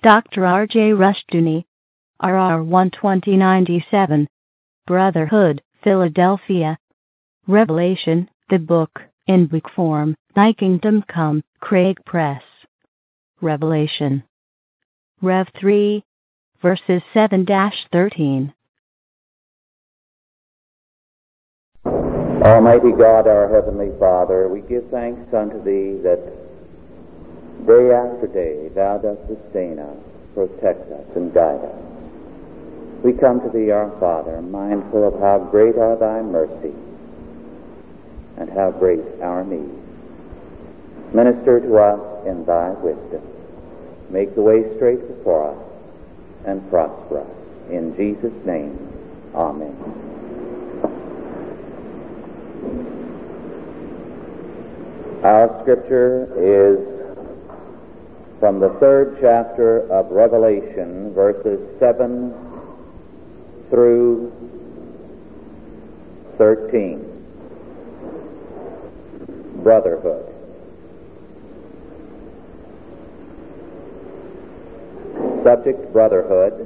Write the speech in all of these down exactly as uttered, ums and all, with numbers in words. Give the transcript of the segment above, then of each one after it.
Doctor R J Rushdoony, R R one twenty ninety-seven, Brotherhood, Philadelphia. Revelation, the book, in book form, Thy Kingdom Come, Craig Press. Revelation. Rev three, verses seven to thirteen. Almighty God, our Heavenly Father, we give thanks unto Thee that day after day Thou dost sustain us, protect us, and guide us. We come to Thee, our Father, mindful of how great are Thy mercies and how great our needs. Minister to us in Thy wisdom. Make the way straight before us and prosper us. In Jesus' name, amen. Our scripture is from the third chapter of Revelation, verses seven through thirteen. Brotherhood. Subject, brotherhood.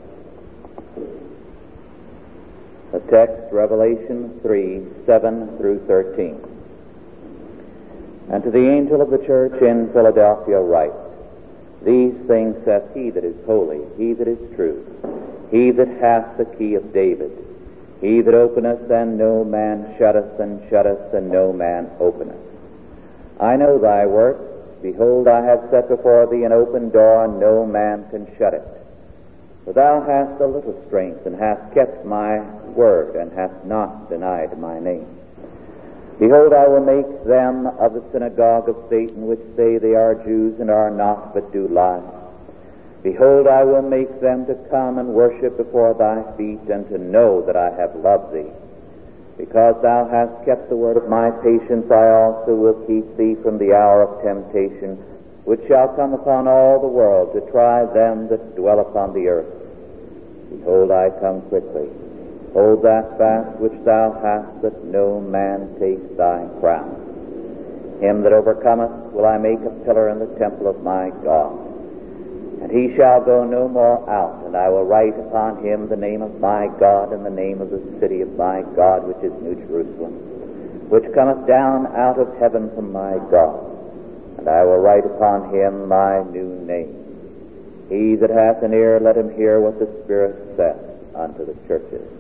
The text, Revelation three, seven through thirteen. And to the angel of the church in Philadelphia write, These things saith he that is holy, he that is true, he that hath the key of David, he that openeth, and no man shutteth, and shutteth, and no man openeth. I know thy works. Behold, I have set before thee an open door, and no man can shut it. For thou hast a little strength, and hast kept my word, and hast not denied my name. Behold, I will make them of the synagogue of Satan, which say they are Jews, and are not, but do lie. Behold, I will make them to come and worship before thy feet, and to know that I have loved thee. Because thou hast kept the word of my patience, I also will keep thee from the hour of temptation, which shall come upon all the world, to try them that dwell upon the earth. Behold, I come quickly. Hold that fast which thou hast, that no man take thy crown. Him that overcometh will I make a pillar in the temple of my God. And he shall go no more out, and I will write upon him the name of my God, and the name of the city of my God, which is New Jerusalem, which cometh down out of heaven from my God. And I will write upon him my new name. He that hath an ear, let him hear what the Spirit saith unto the churches.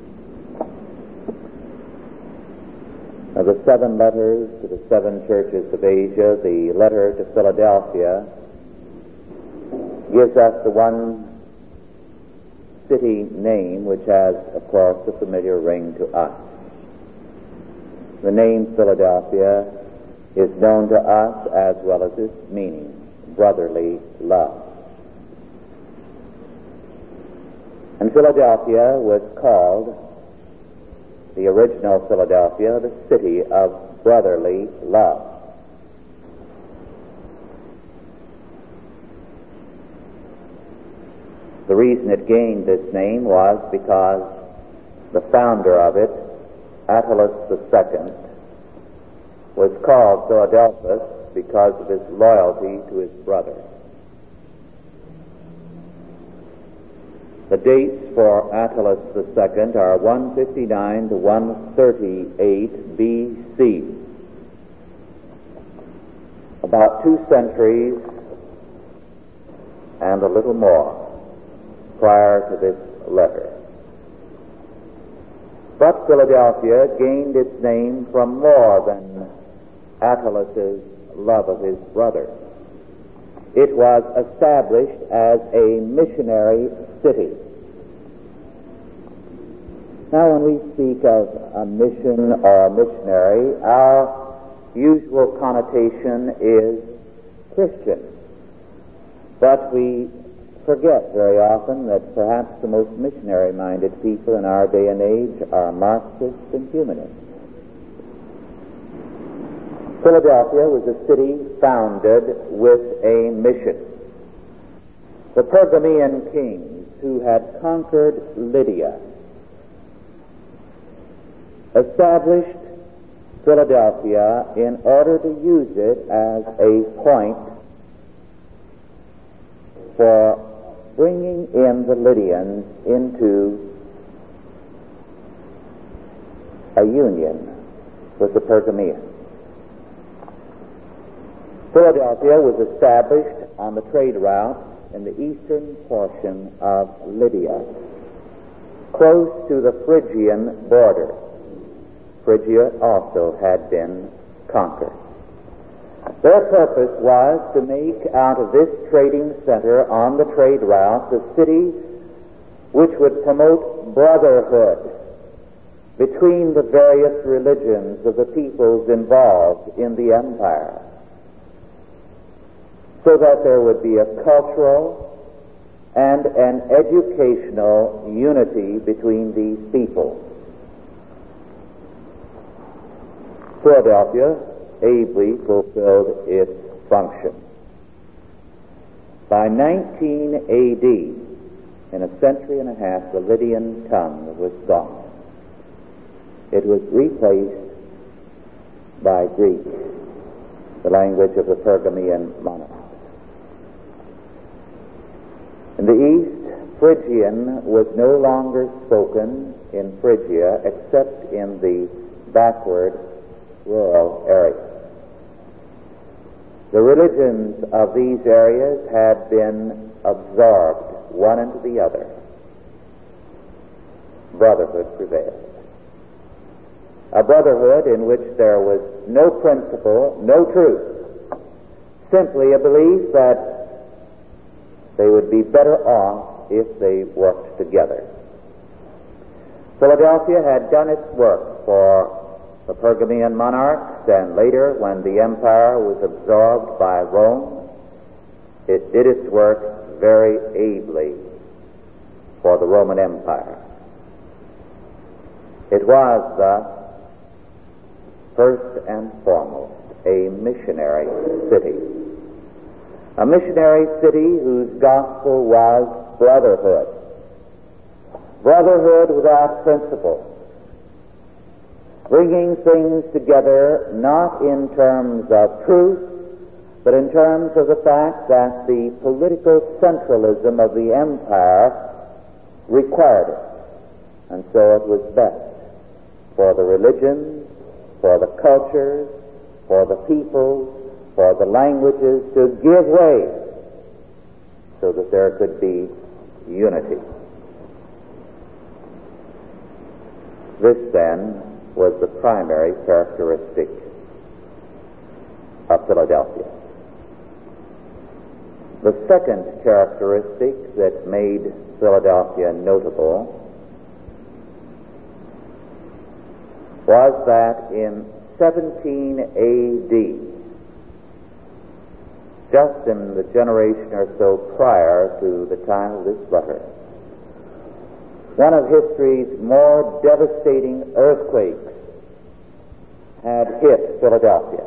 Of the seven letters to the seven churches of Asia, the letter to Philadelphia gives us the one city name, which has, of course, a familiar ring to us. The name Philadelphia is known to us as well as its meaning, brotherly love. And Philadelphia was called, the original Philadelphia, the city of brotherly love. The reason it gained this name was because the founder of it, Attalus the Second, was called Philadelphus because of his loyalty to his brother. The dates for Attalus the Second are one fifty-nine to one thirty-eight B C. About two centuries and a little more prior to this letter. But Philadelphia gained its name from more than Attalus' love of his brother. It was established as a missionary city. Now, when we speak of a mission or a missionary, our usual connotation is Christian. But we forget very often that perhaps the most missionary-minded people in our day and age are Marxists and humanists. Philadelphia was a city founded with a mission. The Pergamean kings who had conquered Lydia established Philadelphia in order to use it as a point for bringing in the Lydians into a union with the Pergameans. Philadelphia was established on the trade route in the eastern portion of Lydia, close to the Phrygian border. Phrygia also had been conquered. Their purpose was to make out of this trading center on the trade route the city which would promote brotherhood between the various religions of the peoples involved in the empire, so that there would be a cultural and an educational unity between these peoples. Philadelphia ably fulfilled its function. By nineteen A D, in a century and a half, the Lydian tongue was gone. It was replaced by Greek, the language of the Pergamean monarchs. In the east, Phrygian was no longer spoken in Phrygia except in the backward rural areas. The religions of these areas had been absorbed one into the other. Brotherhood prevailed. A brotherhood in which there was no principle, no truth, simply a belief that they would be better off if they worked together. Philadelphia had done its work for the Pergamean monarchs, and later, when the empire was absorbed by Rome, it did its work very ably for the Roman Empire. It was thus, first and foremost, a missionary city. A missionary city whose gospel was brotherhood. Brotherhood without principle. Bringing things together not in terms of truth, but in terms of the fact that the political centralism of the empire required it. And so it was best for the religions, for the cultures, for the peoples, for the languages to give way so that there could be unity. This, then, was the primary characteristic of Philadelphia. The second characteristic that made Philadelphia notable was that in seventeen A D, just in the generation or so prior to the time of this letter, one of history's more devastating earthquakes had hit Philadelphia.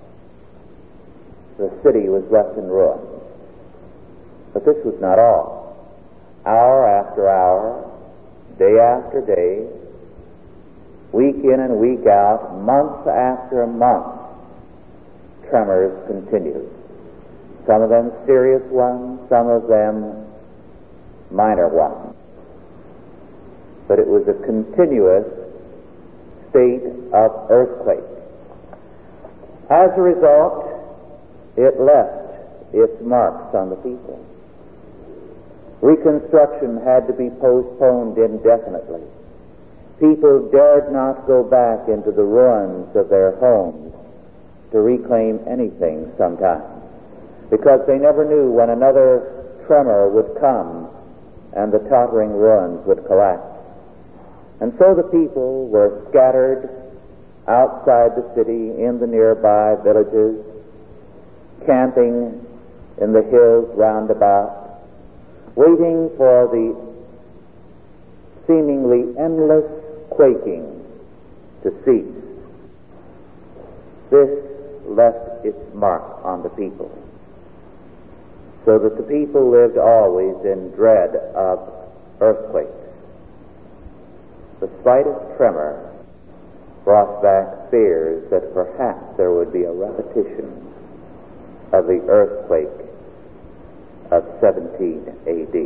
The city was left in ruins. But this was not all. Hour after hour, day after day, week in and week out, month after month, tremors continued. Some of them serious ones, some of them minor ones. But it was a continuous state of earthquake. As a result, it left its marks on the people. Reconstruction had to be postponed indefinitely. People dared not go back into the ruins of their homes to reclaim anything sometimes, because they never knew when another tremor would come and the tottering ruins would collapse. And so the people were scattered outside the city, in the nearby villages, camping in the hills round about, waiting for the seemingly endless quaking to cease. This left its mark on the people, so that the people lived always in dread of earthquakes. The slightest tremor brought back fears that perhaps there would be a repetition of the earthquake of seventeen A D.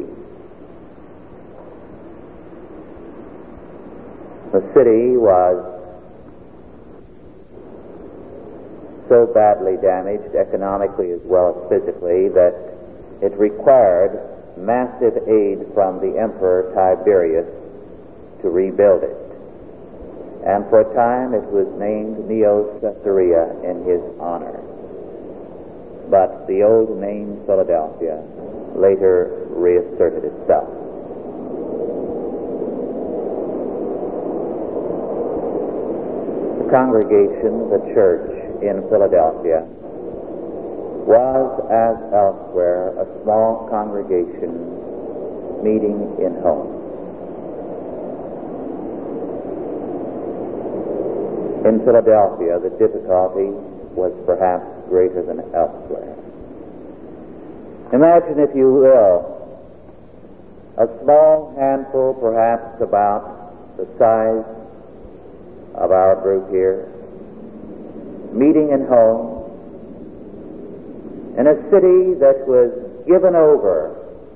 The city was so badly damaged, economically as well as physically, that it required massive aid from the Emperor Tiberius to rebuild it. And for a time it was named Neo-Caesarea in his honor. But the old name Philadelphia later reasserted itself. The congregation, the church in Philadelphia, was, as elsewhere, a small congregation meeting in homes. In Philadelphia, the difficulty was perhaps greater than elsewhere. Imagine, if you will, a small handful, perhaps about the size of our group here, meeting in homes in a city that was given over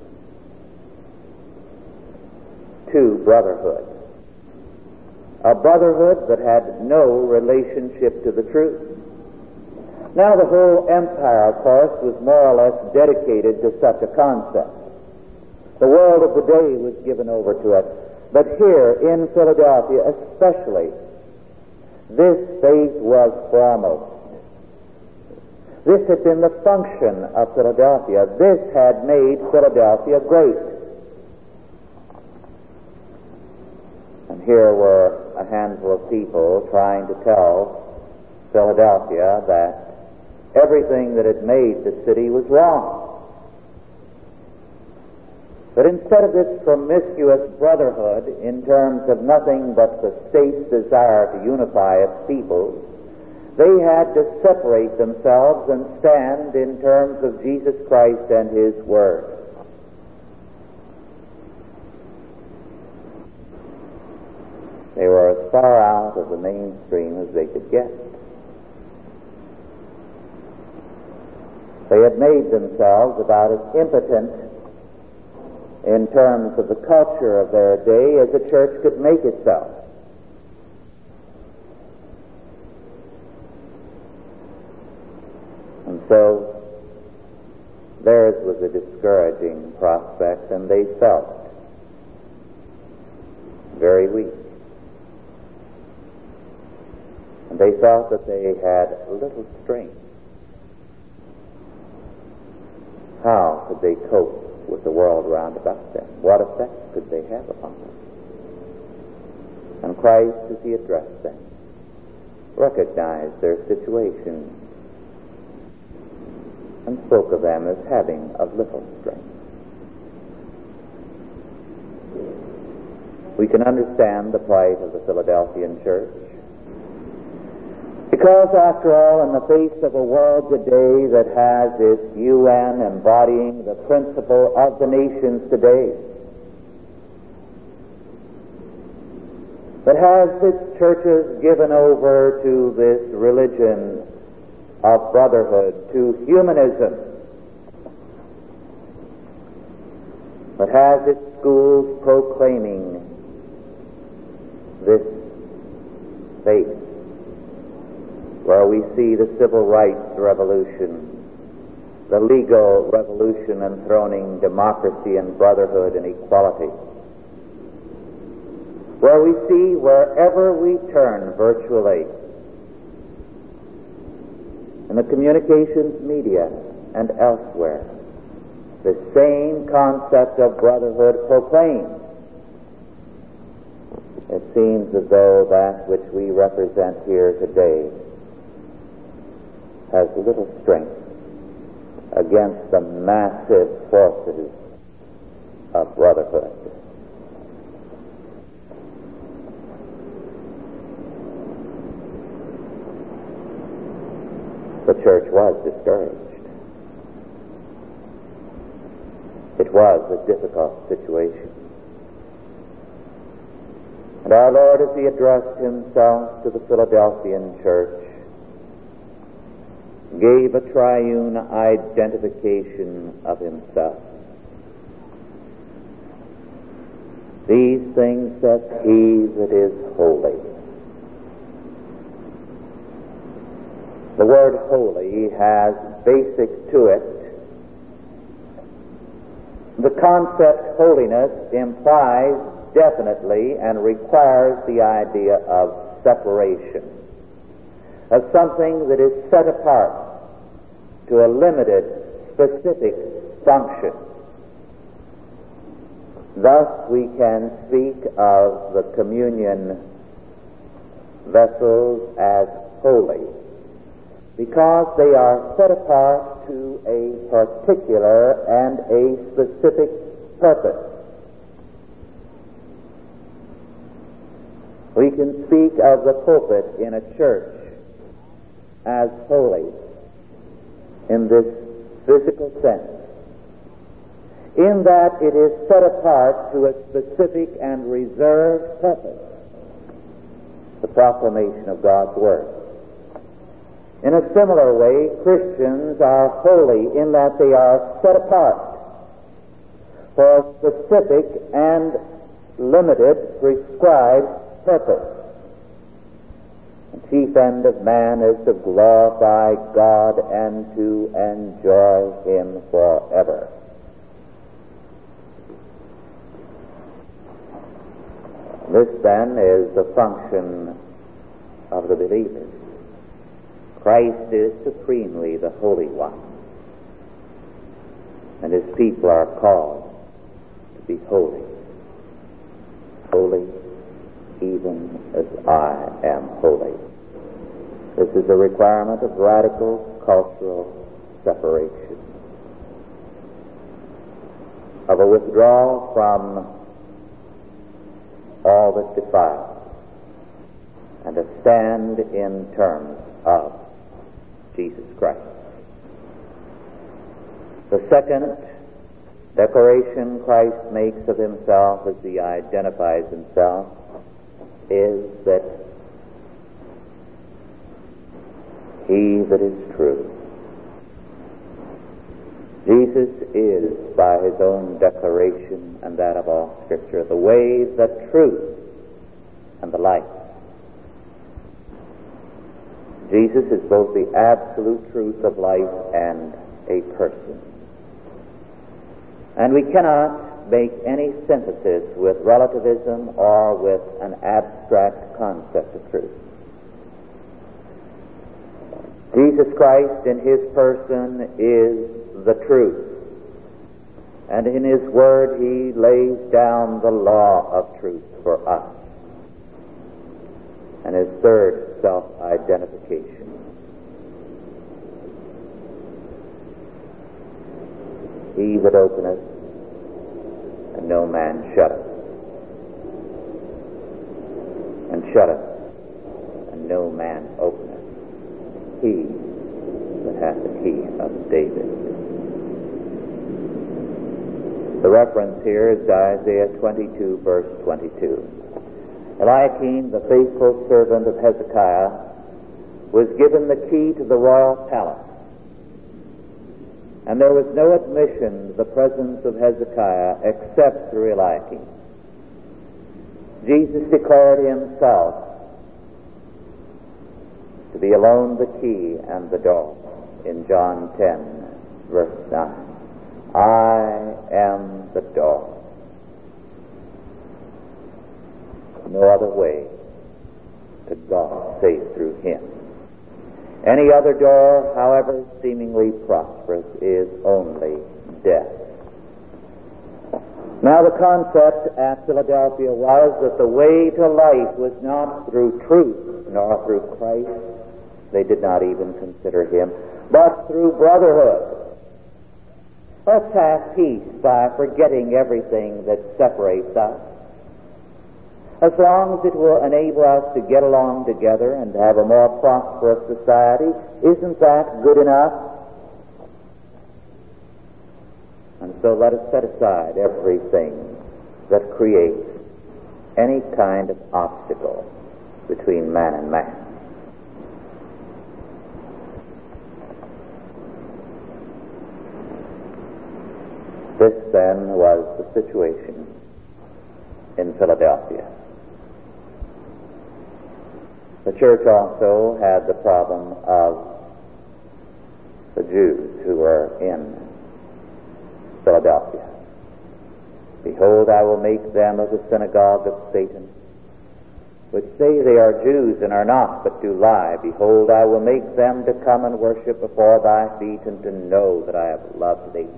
to brotherhood. A brotherhood that had no relationship to the truth. Now the whole empire, of course, was more or less dedicated to such a concept. The world of the day was given over to it. But here in Philadelphia especially, this faith was foremost. This had been the function of Philadelphia. This had made Philadelphia great. And here were a handful of people trying to tell Philadelphia that everything that had made the city was wrong. But instead of this promiscuous brotherhood in terms of nothing but the state's desire to unify its people, they had to separate themselves and stand in terms of Jesus Christ and His Word. They were as far out of the mainstream as they could get. They had made themselves about as impotent in terms of the culture of their day as a church could make itself. And so theirs was a discouraging prospect, and they felt very weak. And they felt that they had little strength. How could they cope with the world round about them? What effect could they have upon them? And Christ, as He addressed them, recognized their situation and spoke of them as having of little strength. We can understand the plight of the Philadelphian church, because, after all, in the face of a world today that has its U N embodying the principle of the nations today, that has its churches given over to this religion of brotherhood, to humanism, that has its schools proclaiming this faith, where we see the civil rights revolution, the legal revolution enthroning democracy and brotherhood and equality, where we see wherever we turn virtually, in the communications media and elsewhere, the same concept of brotherhood proclaimed. It seems as though that which we represent here today has little strength against the massive forces of brotherhood. The church was discouraged. It was a difficult situation. And our Lord, as He addressed Himself to the Philadelphian church, gave a triune identification of himself. These things saith he that is holy. The word holy has basic to it. The concept holiness implies definitely and requires the idea of separation, of something that is set apart to a limited, specific function. Thus we can speak of the communion vessels as holy, because they are set apart to a particular and a specific purpose. We can speak of the pulpit in a church as holy in this physical sense, in that it is set apart to a specific and reserved purpose, the proclamation of God's Word. In a similar way, Christians are holy in that they are set apart for a specific and limited, prescribed purpose. The chief end of man is to glorify God and to enjoy Him forever. This, then, is the function of the believer. Christ is supremely the Holy One, and His people are called to be holy. Holy even as I am holy. This is a requirement of radical cultural separation, of a withdrawal from all that defiles, and a stand in terms of Jesus Christ. The second declaration Christ makes of himself as he identifies himself is that he that is true. Jesus is, by his own declaration and that of all Scripture, the way, the truth, and the life. Jesus is both the absolute truth of life and a person. And we cannot make any synthesis with relativism or with an abstract concept of truth. Jesus Christ in his person is the truth, and in his word he lays down the law of truth for us. And his third self-identification. He that openeth, and no man shutteth, and shutteth, and no man openeth. He that hath the key of David. The reference here is to Isaiah twenty-two, verse twenty-two. Eliakim, the faithful servant of Hezekiah, was given the key to the royal palace. And there was no admission to the presence of Hezekiah except through Eliakim. Jesus declared himself to be alone the key and the door in John ten, verse nine. I am the door. No other way to God save through him. Any other door, however seemingly prosperous, is only death. Now the concept at Philadelphia was that the way to life was not through truth nor through Christ. They did not even consider him, but through brotherhood. Let's have peace by forgetting everything that separates us. As long as it will enable us to get along together and have a more prosperous society, isn't that good enough? And so let us set aside everything that creates any kind of obstacle between man and man. then, was the situation in Philadelphia. The church also had the problem of the Jews who were in Philadelphia. Behold, I will make them of the synagogue of Satan, which say they are Jews and are not, but do lie. Behold, I will make them to come and worship before thy feet, and to know that I have loved thee.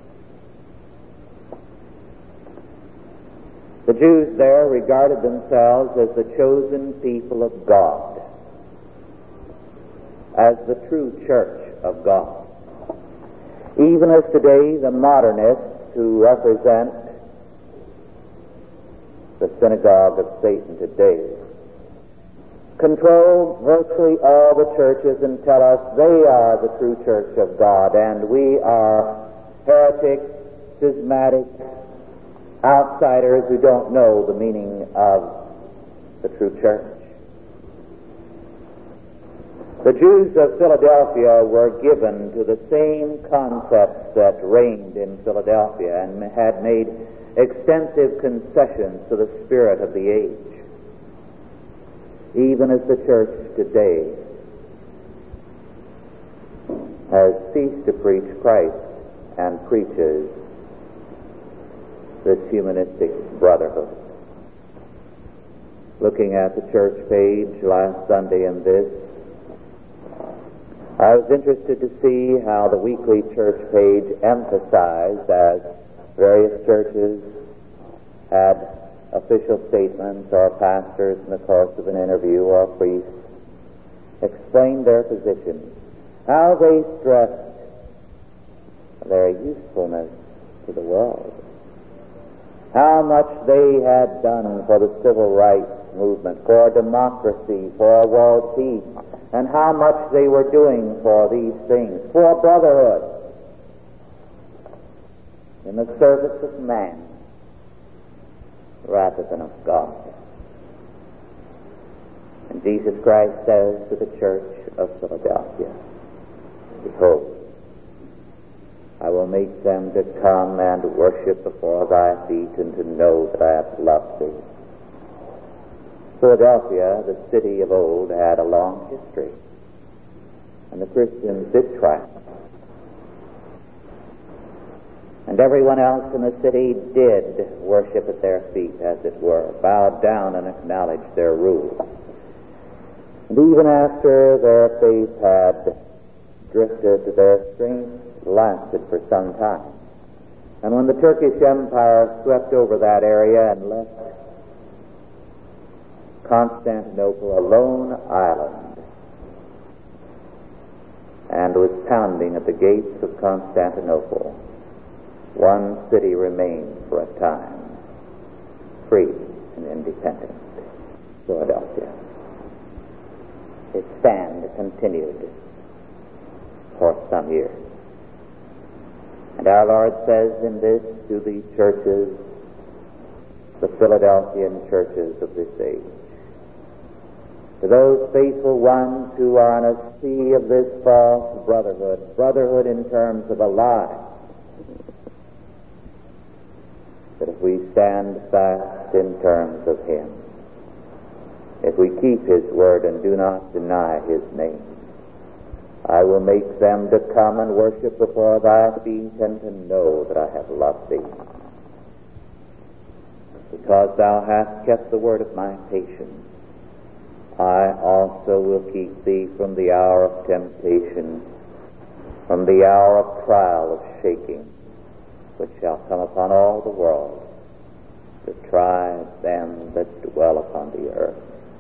The Jews there regarded themselves as the chosen people of God, as the true church of God. Even as today the modernists who represent the synagogue of Satan today control virtually all the churches and tell us they are the true church of God, and we are heretics, schismatic, outsiders who don't know the meaning of the true church. The Jews of Philadelphia were given to the same concepts that reigned in Philadelphia and had made extensive concessions to the spirit of the age, even as the church today has ceased to preach Christ and preaches this humanistic brotherhood. Looking at the church page last Sunday in this, I was interested to see how the weekly church page emphasized, as various churches had official statements or pastors in the course of an interview or priests explained their position, how they stressed their usefulness to the world, how much they had done for the civil rights movement, for democracy, for world peace, and how much they were doing for these things, for brotherhood, in the service of man rather than of God. And Jesus Christ says to the church of Philadelphia, behold, I will make them to come and worship before thy feet, and to know that I have loved thee. Philadelphia, the city of old, had a long history, and the Christians did triumph. And everyone else in the city did worship at their feet, as it were, bowed down and acknowledged their rule. And even after their faith had drifted, their strength lasted for some time. And when the Turkish Empire swept over that area and left Constantinople a lone island and was pounding at the gates of Constantinople, one city remained for a time, free and independent, Philadelphia. Its stand continued for some years. And our Lord says in this to the churches, the Philadelphian churches of this age, to those faithful ones who are in a sea of this false brotherhood, brotherhood in terms of a lie, that if we stand fast in terms of Him, if we keep His word and do not deny His name, I will make them to come and worship before thy feet, and to know that I have loved thee. Because thou hast kept the word of my patience, I also will keep thee from the hour of temptation, from the hour of trial of shaking, which shall come upon all the world to try them that dwell upon the earth.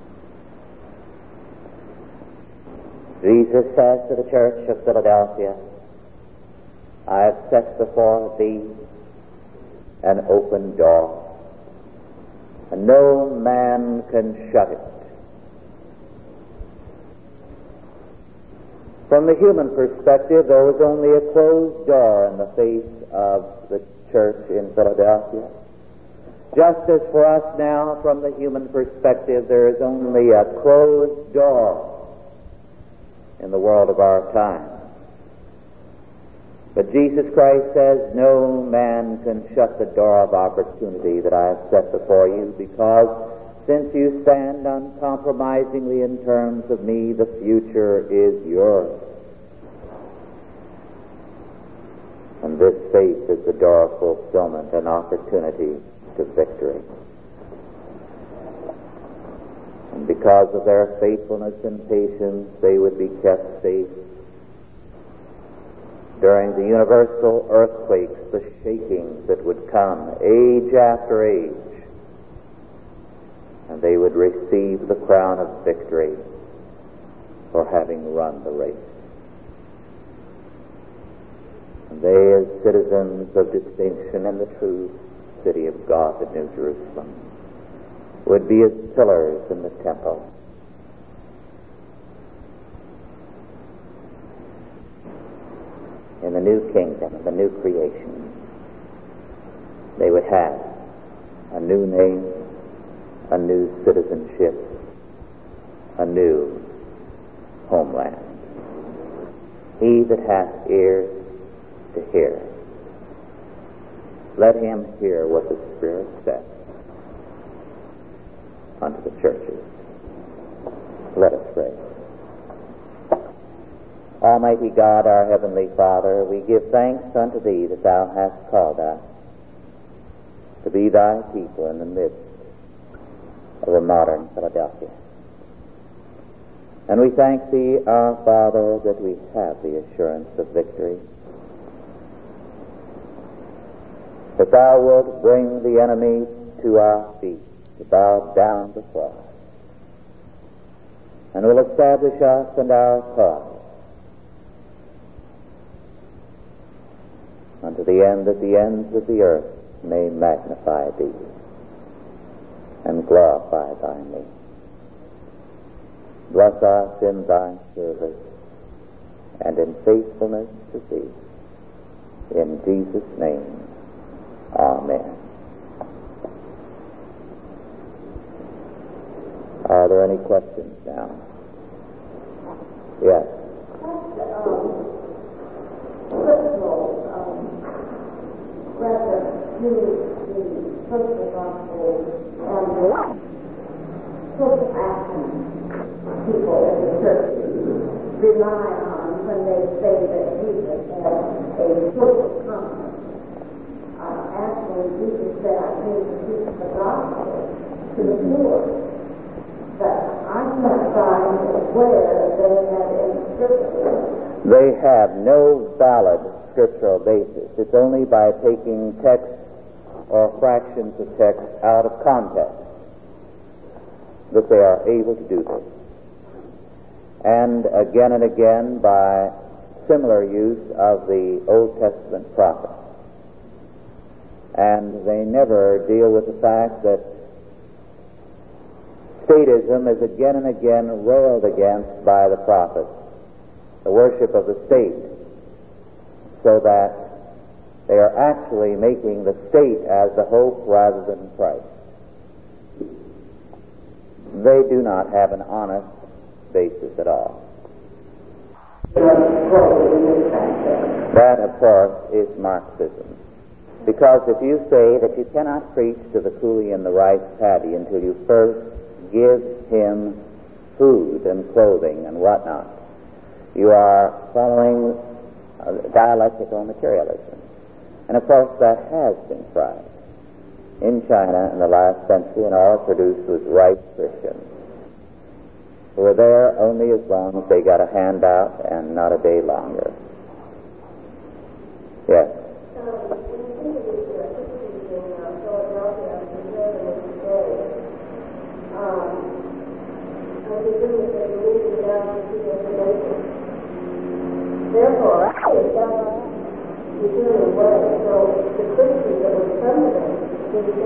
Jesus says to the church of Philadelphia, I have set before thee an open door, and no man can shut it. From the human perspective, there was only a closed door in the face of the church in Philadelphia. Just as for us now, from the human perspective, there is only a closed door in the world of our time. But Jesus Christ says, no man can shut the door of opportunity that I have set before you, because since you stand uncompromisingly in terms of me, the future is yours. And this faith is the door of fulfillment and opportunity to victory. And because of their faithfulness and patience, they would be kept safe during the universal earthquakes, the shakings that would come age after age, and they would receive the crown of victory for having run the race. And they, as citizens of distinction in the true city of God, the New Jerusalem, would be as pillars in the temple. In the new kingdom, in the new creation, they would have a new name, a new citizenship, a new homeland. He that hath ears to hear, let him hear what the Spirit says unto the churches. Let us pray. Almighty God, our Heavenly Father, we give thanks unto Thee that Thou hast called us to be Thy people in the midst of a modern Philadelphia. And we thank Thee, our Father, that we have the assurance of victory, that Thou wilt bring the enemy to our feet, to bow down before us, and will establish us and our cause unto the end that the ends of the earth may magnify Thee and glorify Thy name. Bless us in Thy service and in faithfulness to Thee. In Jesus' name, amen. Are there any questions now? Yes. Reference to the social gospel and the social action people in the church rely on when they say that Jesus has a social conference. Uh, actually, Jesus said, I came to preach the gospel to the poor. But I can't find where they have any scripture. They have no valid scriptural basis. It's only by taking text or fractions of text out of context that they are able to do this. And again and again by similar use of the Old Testament prophets. And they never deal with the fact that statism is again and again railed against by the prophets, the worship of the state, so that they are actually making the state as the hope rather than Christ. They do not have an honest basis at all. That, of course, is Marxism. Because if you say that you cannot preach to the coolie in the rice paddy until you first give him food and clothing and whatnot, you are following uh, dialectical materialism. And of course that has been tried in China in the last century, and all it produced was ripe Christians who were there only as long as they got a handout and not a day longer. Yes. Therefore, it's done in way. So the Christians that were permanent in the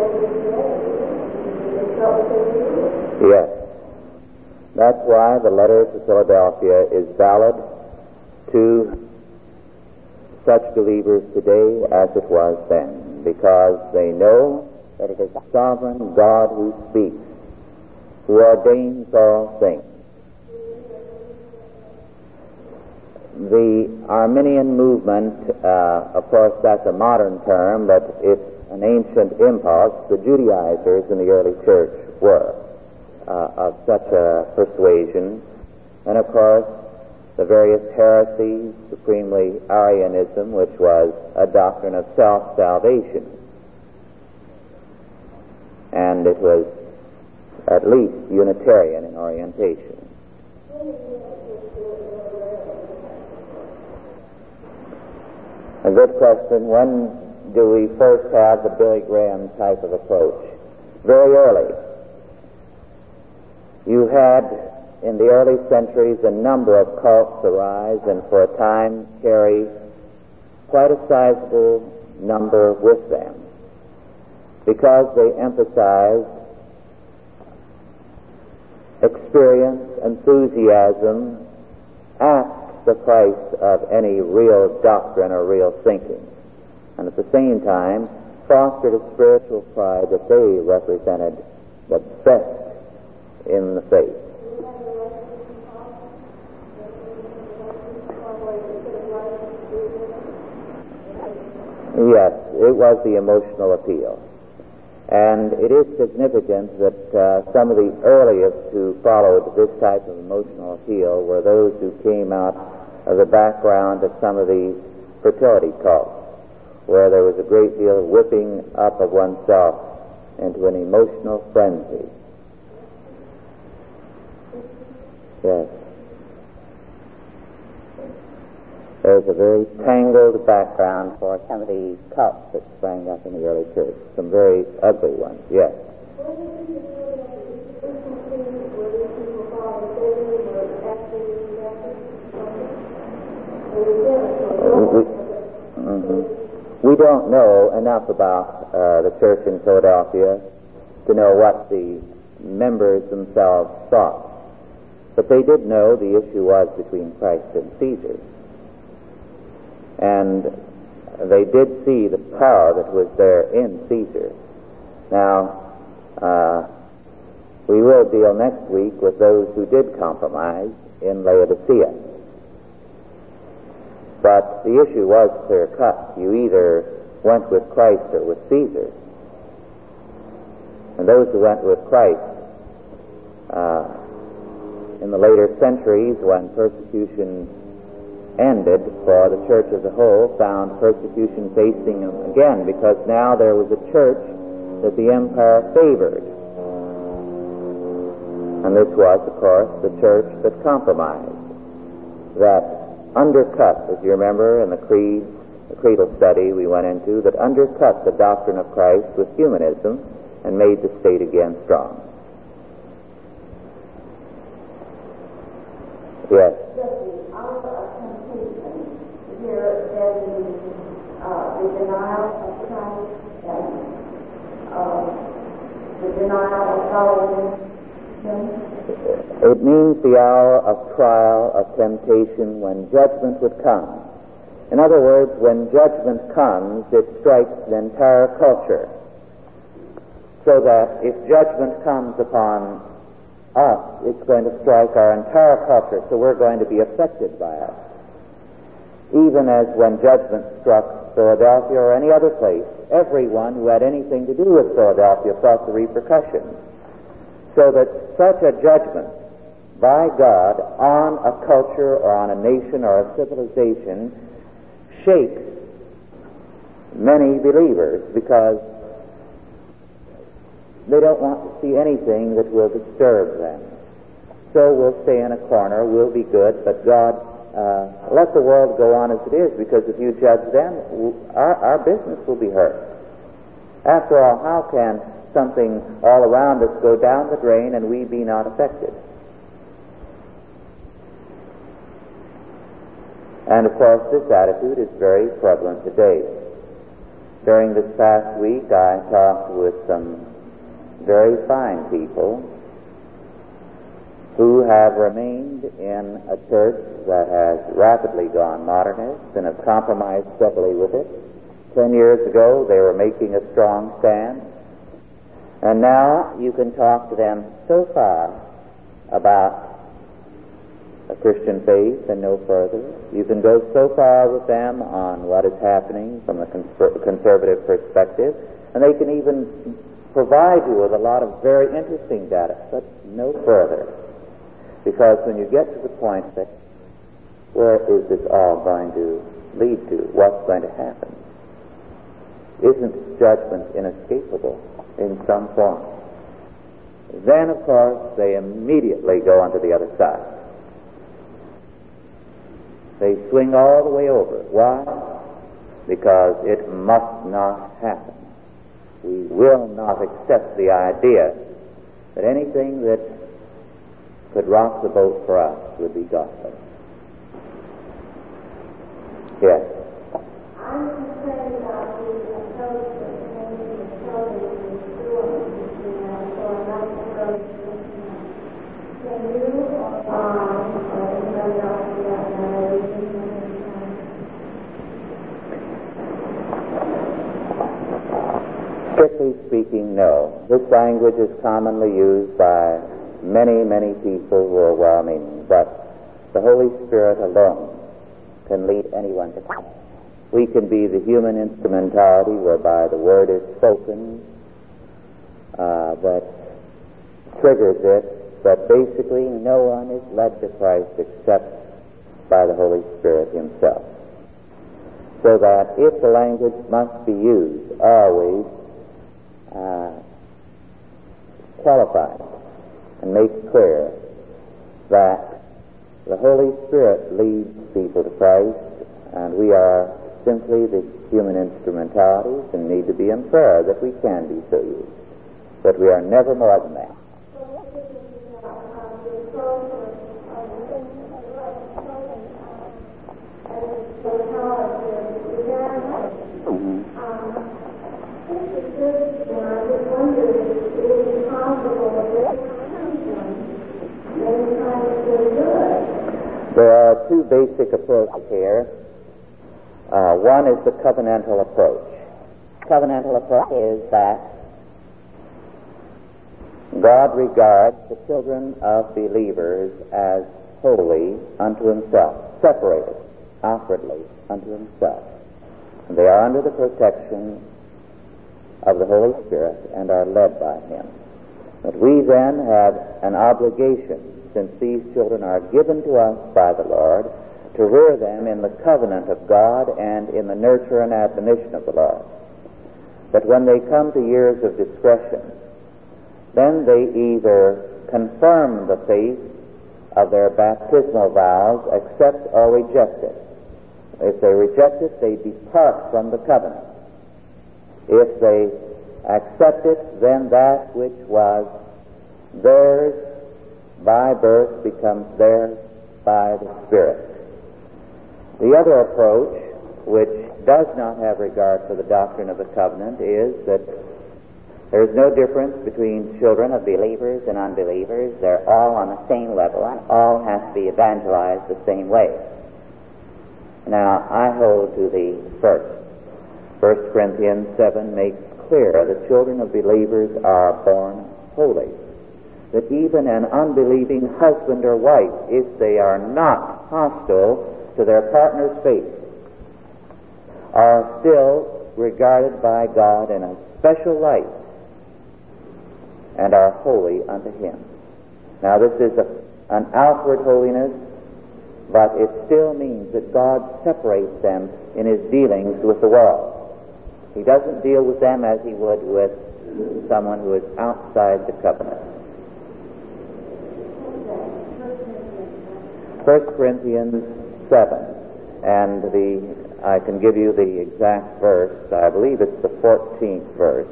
Christianity, yes. That's why the letter to Philadelphia is valid to such believers today as it was then, because they know that it is the sovereign God who speaks, who ordains all things. the Arminian movement, uh, of course, that's a modern term, but it's an ancient impulse. The Judaizers in the early church were uh, of such a persuasion. And, of course, the various heresies, supremely Arianism, which was a doctrine of self-salvation. And it was at least Unitarian in orientation. A good question. When do we first have the Billy Graham type of approach? Very early. You had, in the early centuries, a number of cults arise and for a time carry quite a sizable number with them because they emphasized experience, enthusiasm at the price of any real doctrine or real thinking, and at the same time fostered a spiritual pride that they represented the best in the faith. Yes, it was the emotional appeal. And it is significant that uh, some of the earliest who followed this type of emotional appeal were those who came out of the background of some of these fertility cults, where there was a great deal of whipping up of oneself into an emotional frenzy. Yes. There's a very tangled background for some of the cults that sprang up in the early church. Some very ugly ones, yes. We, mm-hmm. we don't know enough about uh, the church in Philadelphia to know what the members themselves thought. But they did know the issue was between Christ and Caesar. And they did see the power that was there in Caesar. Now, uh, we will deal next week with those who did compromise in Laodicea. But the issue was clear-cut. You either went with Christ or with Caesar. And those who went with Christ uh, in the later centuries, when persecution ended for the church as a whole, found persecution facing them again, because now there was a church that the empire favored. And this was, of course, the church that compromised, that undercut, as you remember in the creed, the creedal study we went into, that undercut the doctrine of Christ with humanism and made the state again strong. Yes. Here in uh, the denial of Christ and uh, the denial of following Him? It means the hour of trial, of temptation, when judgment would come. In other words, when judgment comes, it strikes the entire culture. So that if judgment comes upon us, it's going to strike our entire culture, so we're going to be affected by it. Even as when judgment struck Philadelphia or any other place, everyone who had anything to do with Philadelphia felt the repercussions. So that such a judgment by God on a culture or on a nation or a civilization shakes many believers, because they don't want to see anything that will disturb them. So we'll stay in a corner, we'll be good, but God, Uh, let the world go on as it is, because if you judge them, our, our business will be hurt. After all, how can something all around us go down the drain and we be not affected? And of course, this attitude is very prevalent today. During this past week, I talked with some very fine people who have remained in a church that has rapidly gone modernist and have compromised steadily with it. Ten years ago, they were making a strong stand. And now you can talk to them so far about a Christian faith and no further. You can go so far with them on what is happening from a conser- conservative perspective, and they can even provide you with a lot of very interesting data, but no further. Because when you get to the point that where is this all going to lead to? What's going to happen? Isn't judgment inescapable in some form? Then, of course, they immediately go onto the other side. They swing all the way over. Why? Because it must not happen. We will not accept the idea that anything that could rock the boat for us would be gospel. Yes. I'm concerned about the approach that maybe the children in school, you know, or not approach. Can you or I or anybody else in that generation Strictly speaking, no. This language is commonly used by many, many people who are well-meaning, but the Holy Spirit alone can lead anyone to Christ. We can be the human instrumentality whereby the word is spoken uh, that triggers it, but basically no one is led to Christ except by the Holy Spirit himself. So that if the language must be used, always uh, qualified and make clear that the Holy Spirit leads people to Christ, and we are simply the human instrumentalities and need to be in prayer that we can be so used. But we are never more than that. Mm-hmm. There are two basic approaches here. Uh, one is the covenantal approach. Covenantal approach is that God regards the children of believers as holy unto himself, separated outwardly unto himself. And they are under the protection of the Holy Spirit and are led by him. But we then have an obligation, since these children are given to us by the Lord, to rear them in the covenant of God and in the nurture and admonition of the Lord. But when they come to years of discretion, then they either confirm the faith of their baptismal vows, accept or reject it. If they reject it, they depart from the covenant. If they accept it, then that which was theirs by birth becomes theirs by the Spirit. The other approach, which does not have regard for the doctrine of the covenant, is that there is no difference between children of believers and unbelievers. They're all on the same level, and all have to be evangelized the same way. Now, I hold to the first. First Corinthians seven makes clear the children of believers are born holy. That even an unbelieving husband or wife, if they are not hostile to their partner's faith, are still regarded by God in a special light and are holy unto him. Now, this is a, an outward holiness, but it still means that God separates them in his dealings with the world. He doesn't deal with them as he would with someone who is outside the covenant. First Corinthians seven, and the I can give you the exact verse. I believe it's the fourteenth verse.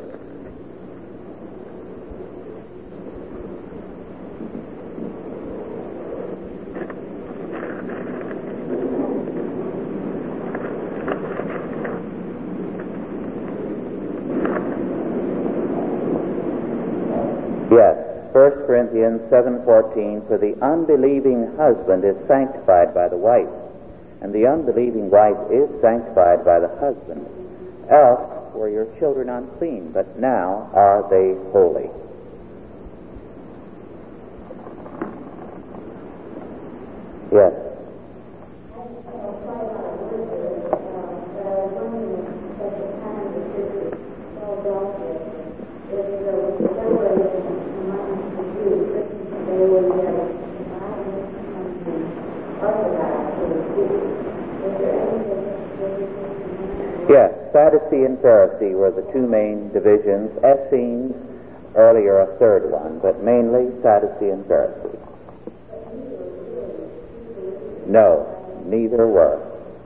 Yes, First Corinthians seven fourteen, for the unbelieving husband is sanctified by the wife, and the unbelieving wife is sanctified by the husband. Else were your children unclean, but now are they holy. Yes. Yes, Sadducee and Pharisee were the two main divisions. Essenes, earlier a third one, but mainly Sadducee and Pharisee. No, neither were.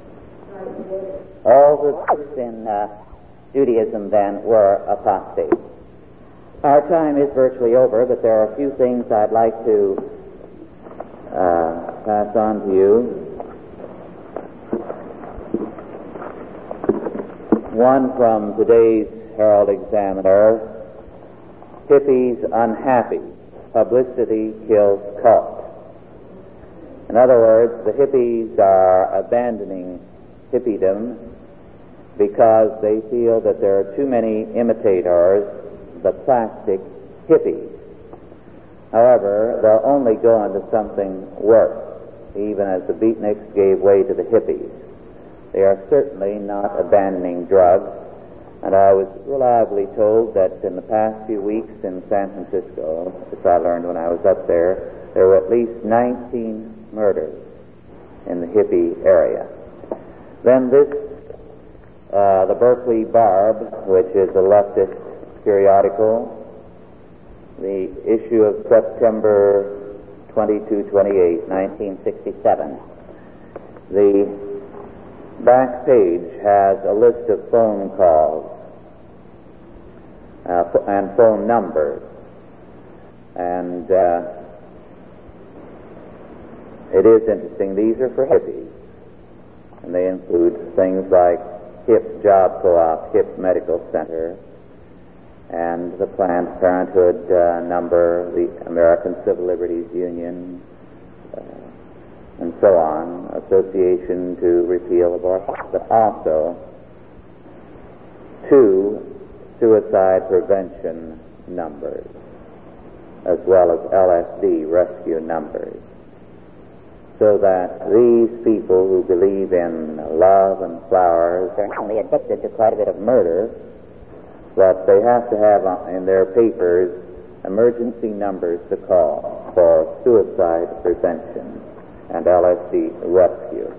All the groups in uh, Judaism then were apostates. Our time is virtually over, but there are a few things I'd like to uh, pass on to you. One from today's Herald Examiner: hippies unhappy, publicity kills cult. In other words, the hippies are abandoning hippiedom because they feel that there are too many imitators, the plastic hippies. However, they'll only go into something worse, even as the beatniks gave way to the hippies. They are certainly not abandoning drugs, and I was reliably told that in the past few weeks in San Francisco, which I learned when I was up there, there were at least nineteen murders in the hippie area. Then this, uh, the Berkeley Barb, which is a leftist periodical, the issue of September twenty-second, twenty-eighth, nineteen sixty-seven. The back page has a list of phone calls uh, and phone numbers, and uh, it is interesting. These are for hippies, and they include things like HIP Job Co-op, HIP Medical Center, and the Planned Parenthood uh, number, the American Civil Liberties Union, uh, and so on, Association to Repeal Abortion, but also two suicide prevention numbers, as well as L S D rescue numbers, so that these people who believe in love and flowers are not only addicted to quite a bit of murder, but they have to have in their papers emergency numbers to call for suicide prevention and L S D rescue.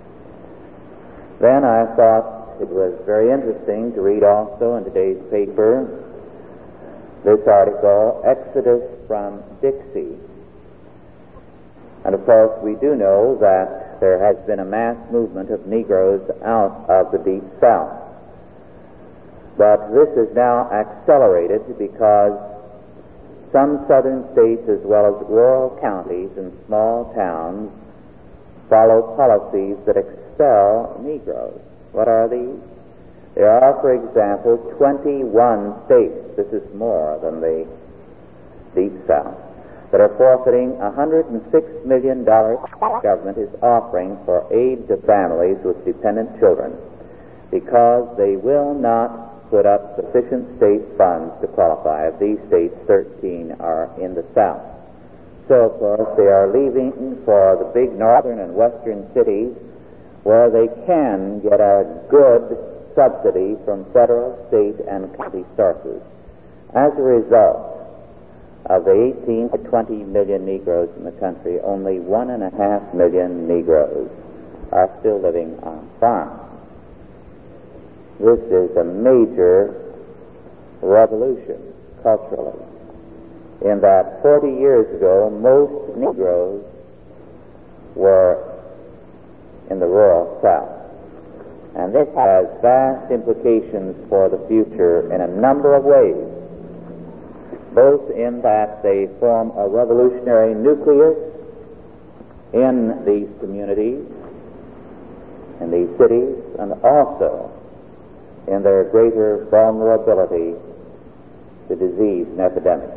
Then I thought it was very interesting to read also in today's paper this article, Exodus from Dixie. And of course we do know that there has been a mass movement of Negroes out of the Deep South. But this is now accelerated because some southern states as well as rural counties and small towns follow policies that expel Negroes. What are these? There are, for example, twenty-one states, this is more than the Deep South, that are forfeiting one hundred six million dollars the government is offering for aid to families with dependent children because they will not put up sufficient state funds to qualify. Of these states, thirteen are in the South. So, of course, they are leaving for the big northern and western cities where they can get a good subsidy from federal, state, and county sources. As a result of the eighteen to twenty million Negroes in the country, only one and a half million Negroes are still living on farms. This is a major revolution culturally, in that forty years ago most Negroes were in the rural South. And this has vast implications for the future in a number of ways, both in that they form a revolutionary nucleus in these communities, in these cities, and also in their greater vulnerability to disease and epidemics.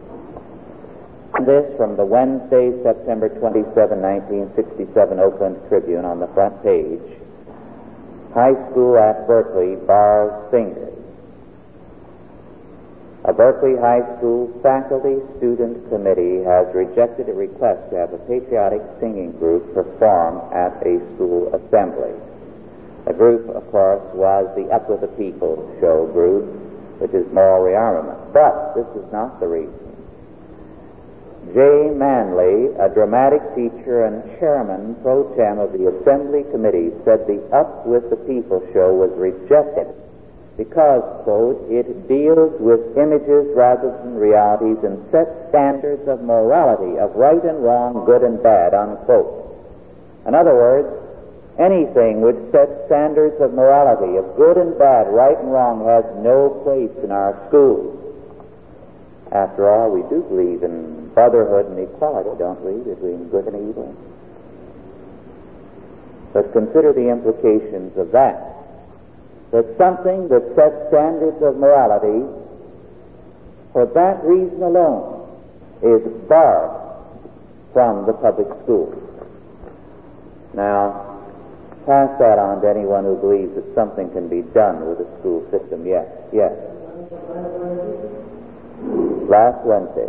This from the Wednesday, September twenty-seventh, nineteen sixty-seven Oakland Tribune on the front page. High school at Berkeley bars singers. A Berkeley High School faculty student committee has rejected a request to have a patriotic singing group perform at a school assembly. The group, of course, was the Up With the People show group, which is moral rearmament. But this is not the reason. J. Manley, a dramatic teacher and chairman pro tem of the assembly committee, said the Up With the People show was rejected because, quote, it deals with images rather than realities and sets standards of morality, of right and wrong, good and bad, unquote. In other words, anything which sets standards of morality, of good and bad, right and wrong, has no place in our schools. After all, we do believe in brotherhood and equality, don't we, between good and evil? But consider the implications of that. That something that sets standards of morality, for that reason alone, is barred from the public schools. Now, pass that on to anyone who believes that something can be done with the school system. Yes, yes. Last Wednesday.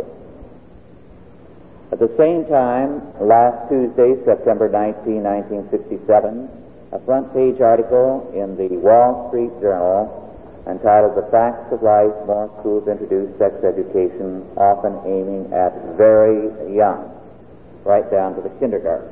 At the same time, last Tuesday, September nineteenth, nineteen sixty-seven, a front-page article in the Wall Street Journal entitled The Facts of Life, More Schools Introduce Sex Education, Often Aiming at Very Young, right down to the kindergarten.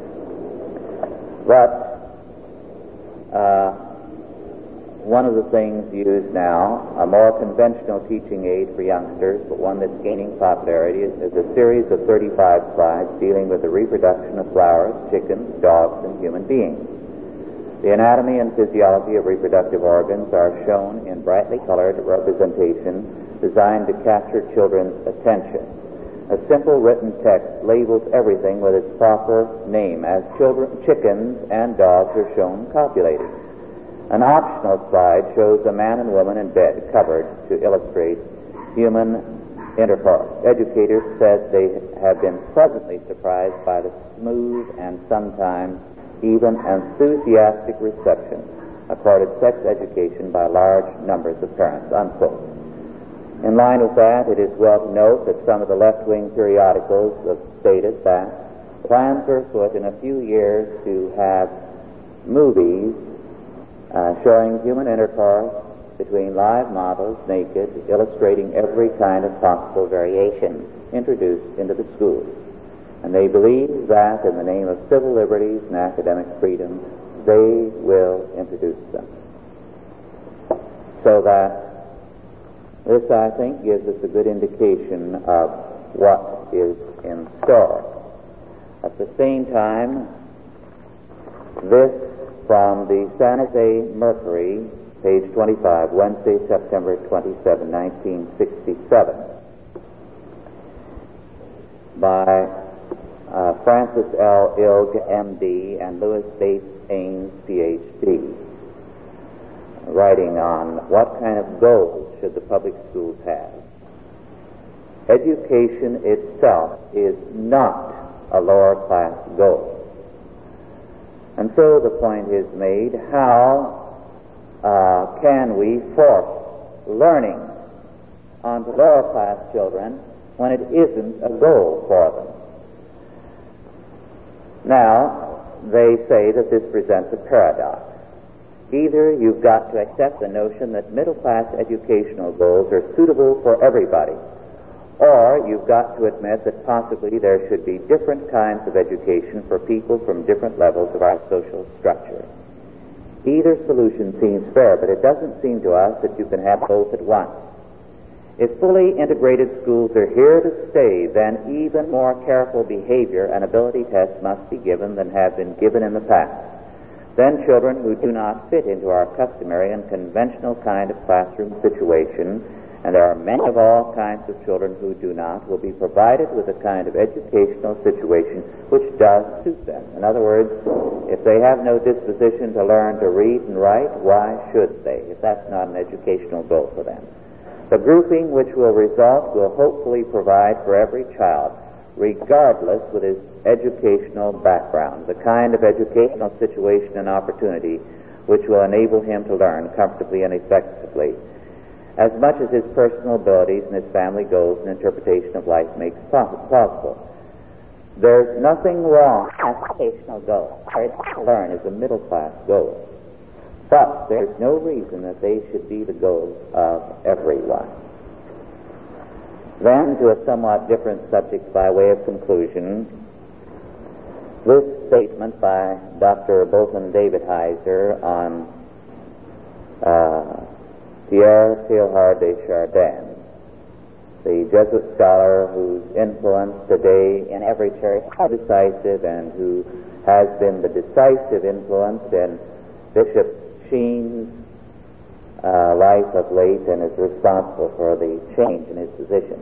But uh, one of the things used now, a more conventional teaching aid for youngsters, but one that's gaining popularity, is, is a series of thirty-five slides dealing with the reproduction of flowers, chickens, dogs, and human beings. The anatomy and physiology of reproductive organs are shown in brightly colored representation designed to capture children's attention. A simple written text labels everything with its proper name, as children, chickens and dogs are shown copulating. An optional slide shows a man and woman in bed covered to illustrate human intercourse. Educators said they have been pleasantly surprised by the smooth and sometimes even enthusiastic reception accorded sex education by large numbers of parents, unquote. In line with that, it is well to note that some of the left-wing periodicals have stated that plans are afoot in a few years to have movies uh, showing human intercourse between live models, naked, illustrating every kind of possible variation introduced into the schools. And they believe that in the name of civil liberties and academic freedom, they will introduce them. So that this, I think, gives us a good indication of what is in store. At the same time, this from the San Jose Mercury, page twenty-five, Wednesday, September twenty-seventh, nineteen sixty-seven, by uh, Francis L. Ilg, M D, and Louis Bates Ames, P H D, writing on what kind of goals should the public schools have. Education itself is not a lower class goal. And so the point is made, how uh, can we force learning onto lower class children when it isn't a goal for them? Now, they say that this presents a paradox. Either you've got to accept the notion that middle-class educational goals are suitable for everybody, or you've got to admit that possibly there should be different kinds of education for people from different levels of our social structure. Either solution seems fair, but it doesn't seem to us that you can have both at once. If fully integrated schools are here to stay, then even more careful behavior and ability tests must be given than have been given in the past. Then children who do not fit into our customary and conventional kind of classroom situation, and there are many of all kinds of children who do not, will be provided with a kind of educational situation which does suit them. In other words, if they have no disposition to learn to read and write, why should they, if that's not an educational goal for them? The grouping which will result will hopefully provide for every child, regardless of his educational background, the kind of educational situation and opportunity which will enable him to learn comfortably and effectively. as much as his personal abilities and his family goals and interpretation of life makes possible. There's nothing wrong with educational goals. To learn is a middle-class goal. But there's no reason that they should be the goals of everyone. Then, to a somewhat different subject by way of conclusion, this statement by Doctor Bolton David Heiser on uh, Pierre Teilhard de Chardin, the Jesuit scholar whose influence today in every church is decisive and who has been the decisive influence in Bishop Sheen's uh, life of late and is responsible for the change in his position.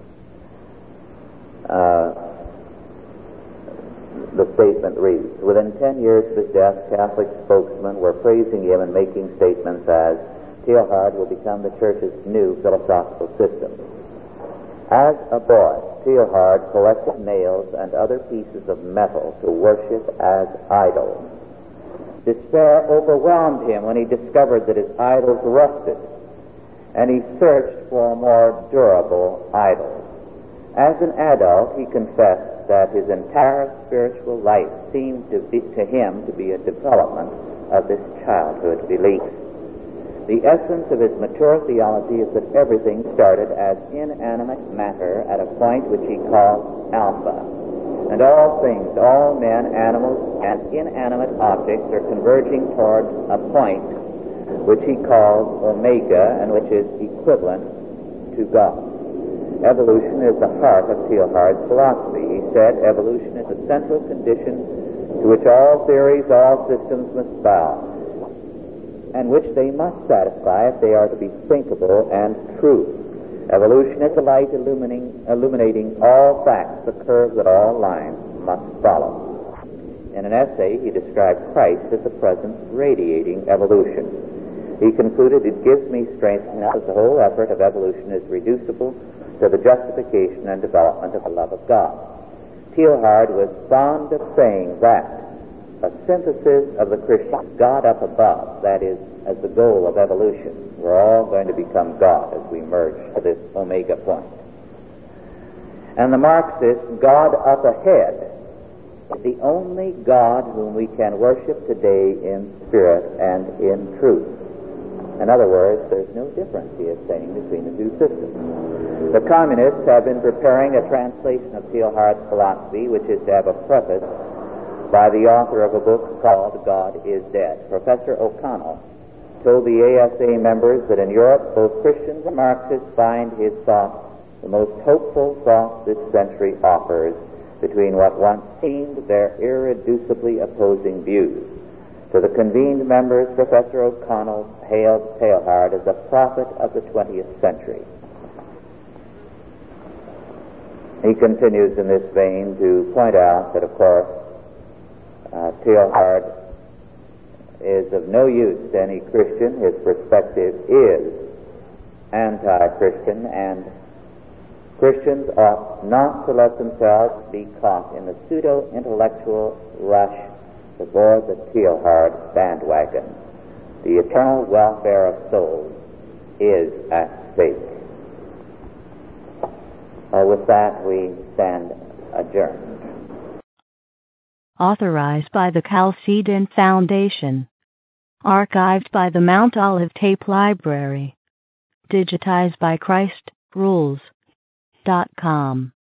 Uh, the statement reads, within ten years of his death, Catholic spokesmen were praising him and making statements as, Teilhard will become the Church's new philosophical system. As a boy, Teilhard collected nails and other pieces of metal to worship as idols. Despair overwhelmed him when he discovered that his idols rusted, and he searched for more durable idols. As an adult, he confessed that his entire spiritual life seemed to, be, to him to be a development of this childhood belief. The essence of his mature theology is that everything started as inanimate matter at a point which he called alpha. And all things, all men, animals, and inanimate objects are converging toward a point which he calls omega and which is equivalent to God. Evolution is the heart of Teilhard's philosophy. He said evolution is the central condition to which all theories, all systems must bow, and which they must satisfy if they are to be thinkable and true. Evolution is the light illuminating, illuminating all facts, the curve that all lines must follow. In an essay, he described Christ as the present radiating evolution. He concluded, it gives me strength to know that the whole effort of evolution is reducible to the justification and development of the love of God. Teilhard was fond of saying that a synthesis of the Christian God up above, that is, as the goal of evolution. We're all going to become God as we merge to this omega point. And the Marxist God up ahead is the only God whom we can worship today in spirit and in truth. In other words, there's no difference, he is saying, between the two systems. The communists have been preparing a translation of Teilhard's philosophy, which is to have a preface by the author of a book called God is Dead. Professor O'Connell told the A S A members that in Europe both Christians and Marxists find his thought the most hopeful thought this century offers between what once seemed their irreducibly opposing views. To the convened members, Professor O'Connell hailed Teilhard as a prophet of the twentieth century. He continues in this vein to point out that, of course, uh, Teilhard is of no use to any Christian. His perspective is anti-Christian, and Christians ought not to let themselves be caught in the pseudo-intellectual rush to board the Teilhard bandwagon. The eternal welfare of souls is at stake. Uh, with that, we stand adjourned. Authorized by the Chalcedon Foundation. Archived by the Mount Olive Tape Library. Digitized by Christ Rules dot com.